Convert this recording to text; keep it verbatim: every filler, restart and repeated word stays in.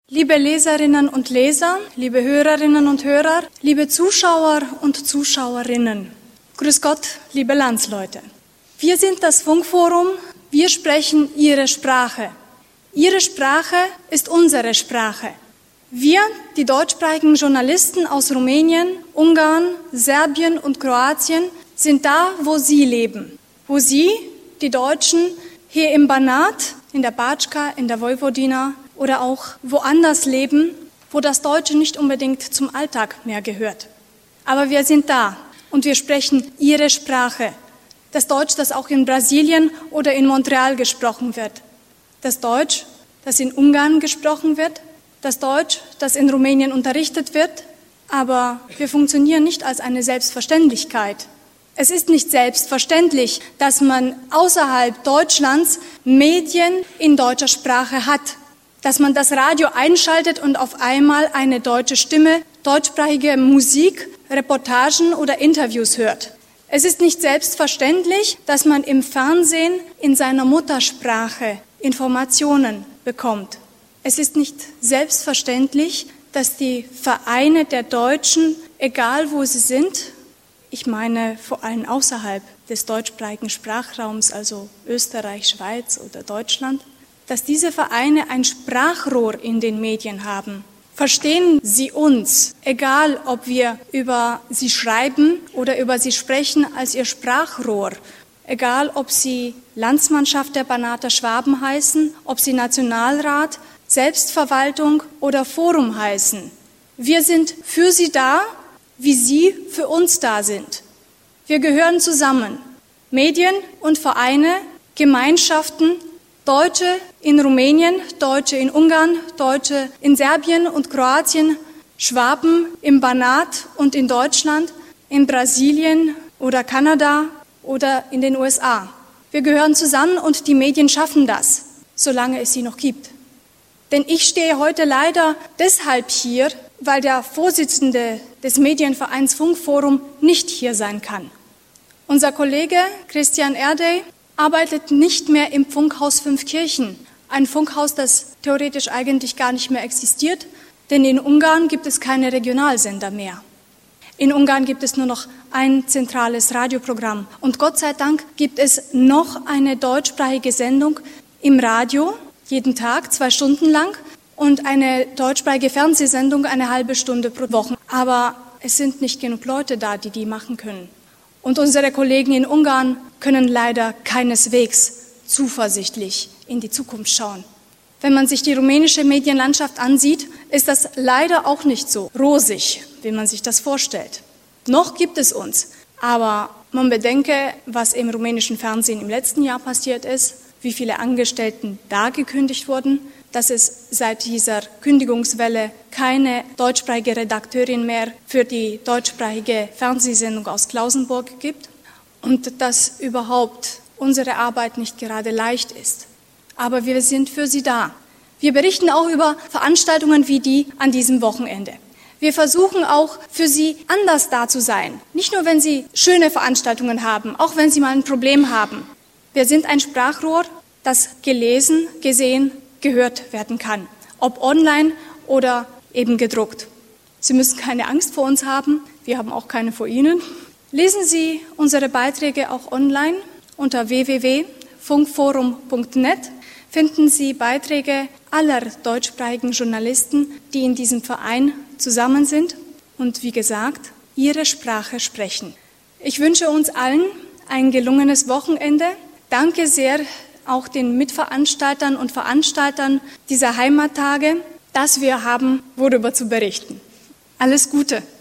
Liebe Leserinnen und Leser, liebe Hörerinnen und Hörer, liebe Zuschauer und Zuschauerinnen. Grüß Gott, liebe Landsleute. Wir sind das Funkforum, wir sprechen Ihre Sprache. Ihre Sprache ist unsere Sprache. Wir, die deutschsprachigen Journalisten aus Rumänien, Ungarn, Serbien und Kroatien, sind da, wo Sie leben. Wo Sie, die Deutschen, hier im Banat, in der Batschka, in der Vojvodina oder auch woanders leben, wo das Deutsche nicht unbedingt zum Alltag mehr gehört. Aber wir sind da und wir sprechen Ihre Sprache. Das Deutsch, das auch in Brasilien oder in Montreal gesprochen wird. Das Deutsch, das in Ungarn gesprochen wird. Das Deutsch, das in Rumänien unterrichtet wird. Aber wir funktionieren nicht als eine Selbstverständlichkeit. Es ist nicht selbstverständlich, dass man außerhalb Deutschlands Medien in deutscher Sprache hat. Dass man das Radio einschaltet und auf einmal eine deutsche Stimme, deutschsprachige Musik, Reportagen oder Interviews hört. Es ist nicht selbstverständlich, dass man im Fernsehen in seiner Muttersprache Informationen bekommt. Es ist nicht selbstverständlich, dass die Vereine der Deutschen, egal wo sie sind, ich meine vor allem außerhalb des deutschsprachigen Sprachraums, also Österreich, Schweiz oder Deutschland, dass diese Vereine ein Sprachrohr in den Medien haben. Verstehen Sie uns, egal ob wir über sie schreiben oder über sie sprechen, als Ihr Sprachrohr, egal ob Sie Landsmannschaft der Banater Schwaben heißen, ob Sie Nationalrat, Selbstverwaltung oder Forum heißen. Wir sind für Sie da, wie Sie für uns da sind. Wir gehören zusammen. Medien und Vereine, Gemeinschaften, Deutsche in Rumänien, Deutsche in Ungarn, Deutsche in Serbien und Kroatien, Schwaben im Banat und in Deutschland, in Brasilien oder Kanada oder in den U S A. Wir gehören zusammen und die Medien schaffen das, solange es sie noch gibt. Denn ich stehe heute leider deshalb hier, weil der Vorsitzende des Medienvereins Funkforum nicht hier sein kann. Unser Kollege Christian Erdey arbeitet nicht mehr im Funkhaus Fünfkirchen, ein Funkhaus, das theoretisch eigentlich gar nicht mehr existiert, denn in Ungarn gibt es keine Regionalsender mehr. In Ungarn gibt es nur noch ein zentrales Radioprogramm und Gott sei Dank gibt es noch eine deutschsprachige Sendung im Radio, jeden Tag, zwei Stunden lang und eine deutschsprachige Fernsehsendung eine halbe Stunde pro Woche. Aber es sind nicht genug Leute da, die die machen können. Und unsere Kollegen in Ungarn können leider keineswegs zuversichtlich in die Zukunft schauen. Wenn man sich die rumänische Medienlandschaft ansieht, ist das leider auch nicht so rosig, wie man sich das vorstellt. Noch gibt es uns, aber man bedenke, was im rumänischen Fernsehen im letzten Jahr passiert ist, wie viele Angestellten da gekündigt wurden, dass es seit dieser Kündigungswelle keine deutschsprachige Redakteurin mehr für die deutschsprachige Fernsehsendung aus Klausenburg gibt und dass überhaupt unsere Arbeit nicht gerade leicht ist. Aber wir sind für Sie da. Wir berichten auch über Veranstaltungen wie die an diesem Wochenende. Wir versuchen auch für Sie anders da zu sein. Nicht nur, wenn Sie schöne Veranstaltungen haben, auch wenn Sie mal ein Problem haben. Wir sind ein Sprachrohr, das gelesen, gesehen, gehört werden kann, ob online oder eben gedruckt. Sie müssen keine Angst vor uns haben, wir haben auch keine vor Ihnen. Lesen Sie unsere Beiträge auch online unter w w w punkt funkforum punkt net. Finden Sie Beiträge aller deutschsprachigen Journalisten, die in diesem Verein zusammen sind und wie gesagt, ihre Sprache sprechen. Ich wünsche uns allen ein gelungenes Wochenende. Danke sehr auch den Mitveranstaltern und Veranstaltern dieser Heimattage, dass wir haben, worüber zu berichten. Alles Gute!